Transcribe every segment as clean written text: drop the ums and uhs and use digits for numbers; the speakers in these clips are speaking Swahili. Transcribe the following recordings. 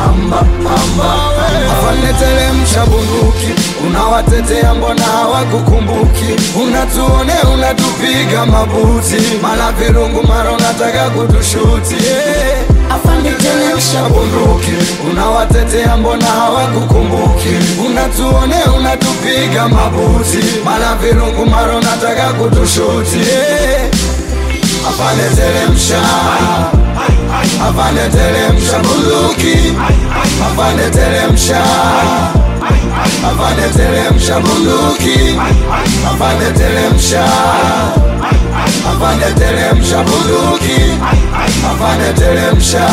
Afande teremsha bunduki, unawatetea mbona hawakukumbuki? Unatuone unatupiga mabuti, mara virungu mara unataka kutushuti. Afande teremsha bunduki, unawatetea mbona hawakukumbuki? Unatuone unatupiga mabuti, mara virungu mara unataka kutushuti. Afande teremsha, afande teremsha bunduki, afande teremsha, afande teremsha bunduki, afande teremsha, afande teremsha bunduki, afande teremsha,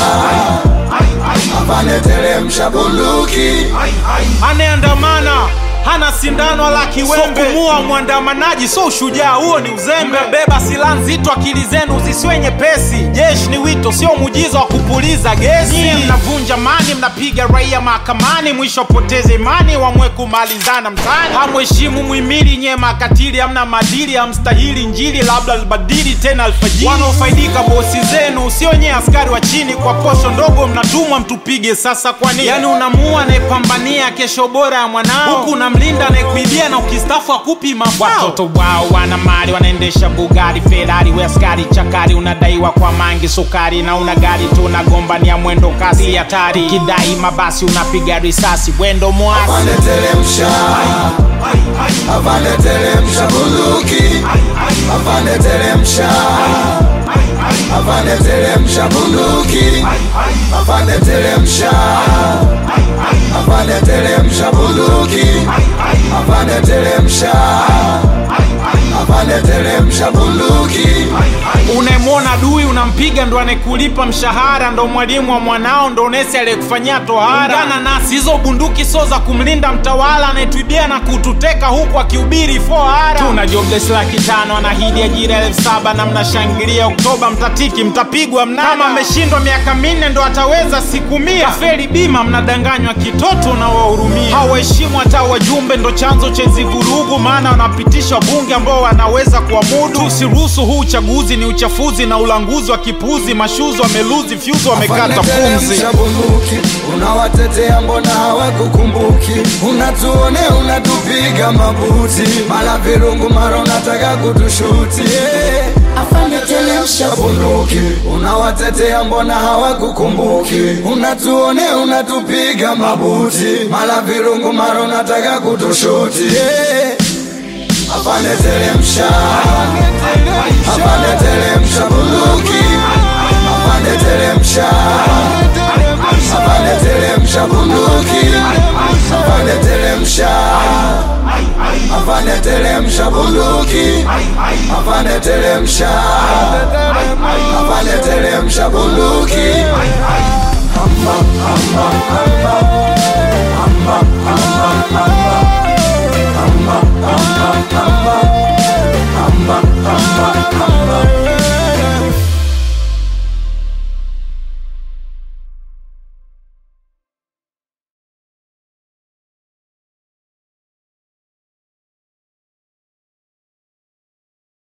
afande teremsha bunduki. Anaandamana hana sindano wala kiwembe, so kumua mwandamanaji so ushujaa, huo ni uzembe. Beba silaha nzito, akili zenu zisiwe nyepesi. Jeshi ni wito sio muujiza wa kupuliza gesi. Nyie mnavunja amani, mnapiga raia mahakamani, mwisho poteze imani, wamwe kumalizana mtaani. Hamheshimu muhimili, nyie makatili, hamna maadili, hamstahili injili, labda albadili tena alfajiri. Wanaofaidika bosi zenu, sio nyie askari wa chini, kwa posho ndogo mnatumwa mtupige sasa kwa nini? Yani unamua anayepambania kesho bora ya mwanao, huku mlinda anayekuibia na ukistafu akupi mafao. Watoto wao wana mali, wanaendesha Bugatti, Ferrari, we askari chakari, unadaiwa kwa mangi sukari, na una gari tu unagombania mwendo kasi hatari. Kidai mabasi unapiga risasi, wendo mwasi. Afande teremsha, afande teremsha bunduki, afande teremsha, afande teremsha bunduki, afande teremsha, afande teremsha bunduki, afande teremsha, afande teremsha bunduki. Unaemwona adui unampiga, ndo anekulipa mshahara, ndo mwalimu wa mwanao, ndo nesi aliyekufanyia tohara. Ungana nasi, hizo bunduki so za kumlinda mtawala anayetuibia na kututeka huku akihubiri fohara. Tuna jobless 500,000, anahidi ajira 7,000, na mnashangilia Oktoba mtatiki, mtapigwa mnada. Kama ameshindwa miaka 4 ndo ataweza siku 100. Kafeli bima, mnadanganywa kitoto na wahurumia. Hawaheshimu hata wajumbe, ndo chanzo cha hizi vurugu, maana wanapitisha bunge ambao wanaweza kuamudu. Tusiruhusu huu uchaguzi, ni uchafuzi na ulanguzi wa kipuzi. Mashuzo wameluzi fyuzi, wamekata pumzi. Unawatetea mbona hawakukumbuki? Unatuone unatupiga mabuti, mara virungu mara unataka kutushuti. Afande teremsha bunduki, unawatetea mbona hawakukumbuki? Unatuone unatupiga mabuti, mara virungu mara unataka kutushuti. Afande teremsha, afande teremsha bunduki, afande teremsha, afande teremsha bunduki, afande teremsha, afande teremsha bunduki, afande teremsha, afande teremsha bunduki.